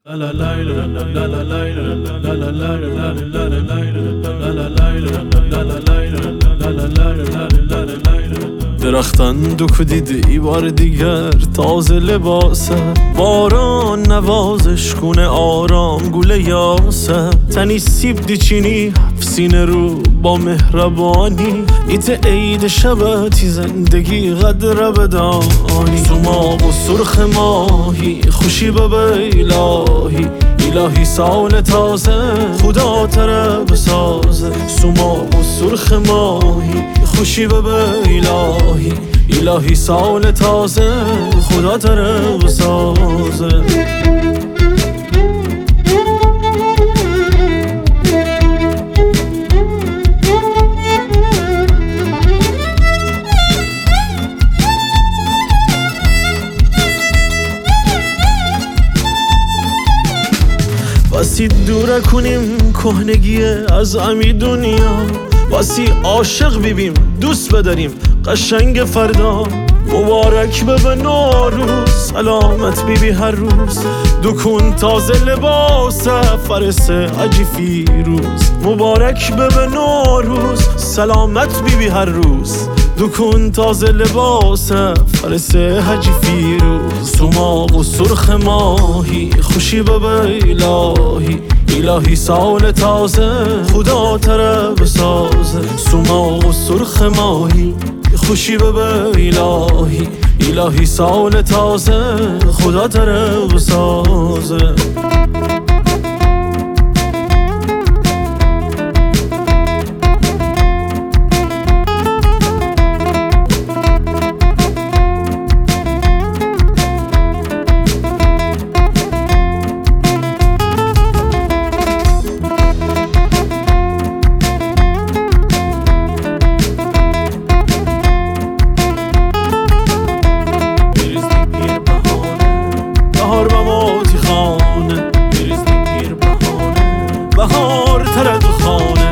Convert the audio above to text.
درختان دو دیده ای بار دیگر تازه لباسه، باران نوازش کنه آرام گوله یاسه، تنی سیب دیچینی سینه رو با مهربانی، ایت عید شبتی زندگی قدر بدانی، سوماق و سرخ ماهی خوشی به الهی، الهی سال تازه خدا تره بسازه، سوماق و سرخ ماهی خوشی به الهی، الهی سال تازه خدا تره بسازه. واسی دوره کنیم کهنگی از امی دنیا، واسی عاشق ببیم دوست بداریم قشنگ فردا، مبارک به نوروز سلامت بیبی هر روز، دکون تازه لباس فرس حجی فیروز، مبارک به نوروز سلامت بیبی هر روز، دکون تازه لباس فرس حجی فیروز، سوماق و سرخ ماهی خوشی به الهی، الهی سال تازه خدا تره بسازه، سوماق و سرخ ماهی خوشی به الهی، الهی سال تازه خدا تره بسازه. بهار ترد خانه